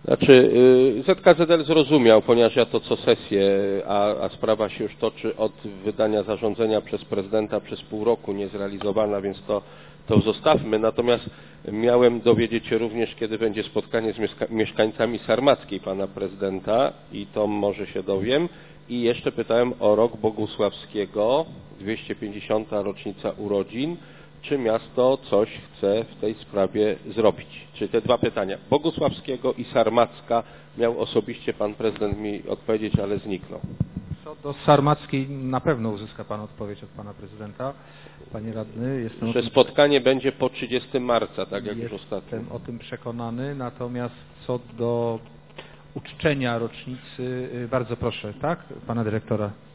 Znaczy, ZKZL zrozumiał, ponieważ ja to co sesję, a sprawa się już toczy od wydania zarządzenia przez prezydenta przez pół roku niezrealizowana, więc to zostawmy. Natomiast miałem dowiedzieć się również, kiedy będzie spotkanie z mieszkańcami Sarmackiej pana prezydenta i to może się dowiem. I jeszcze pytałem o rok Bogusławskiego, 250. rocznica urodzin. Czy miasto coś chce w tej sprawie zrobić? Czyli te dwa pytania. Bogusławskiego i Sarmacka miał osobiście pan prezydent mi odpowiedzieć, ale zniknął. Co do Sarmackiej na pewno uzyska pan odpowiedź od pana prezydenta. Panie radny, że spotkanie będzie po 30 marca, tak jak już ostatnio. Jestem o tym przekonany, natomiast co do uczczenia rocznicy, bardzo proszę, tak? Pana dyrektora.